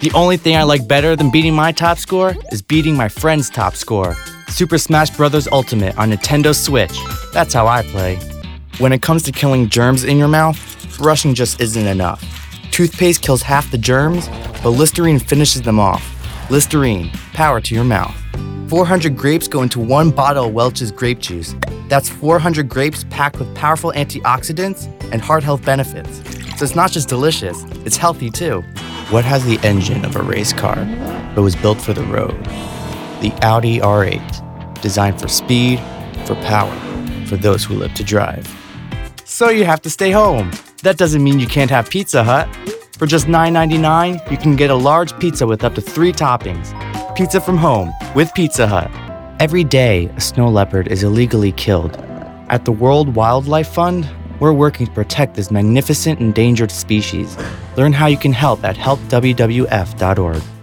The only thing I like better than beating my top score is beating my friend's top score. Super Smash Bros. Ultimate on Nintendo Switch. That's how I play. When it comes to killing germs in your mouth, brushing just isn't enough. Toothpaste kills half the germs, but Listerine finishes them off. Listerine, power to your mouth. 400 grapes go into one bottle of Welch's grape juice. That's 400 grapes packed with powerful antioxidants and heart health benefits. So it's not just delicious, it's healthy too. What has the engine of a race car, but was built for the road? The Audi R8, designed for speed, for power, for those who live to drive. So you have to stay home. That doesn't mean you can't have Pizza Hut. For just $9.99, you can get a large pizza with up to 3 toppings. Pizza from home with Pizza Hut. Every day, a snow leopard is illegally killed. At the World Wildlife Fund, we're working to protect this magnificent endangered species. Learn how you can help at helpwwf.org.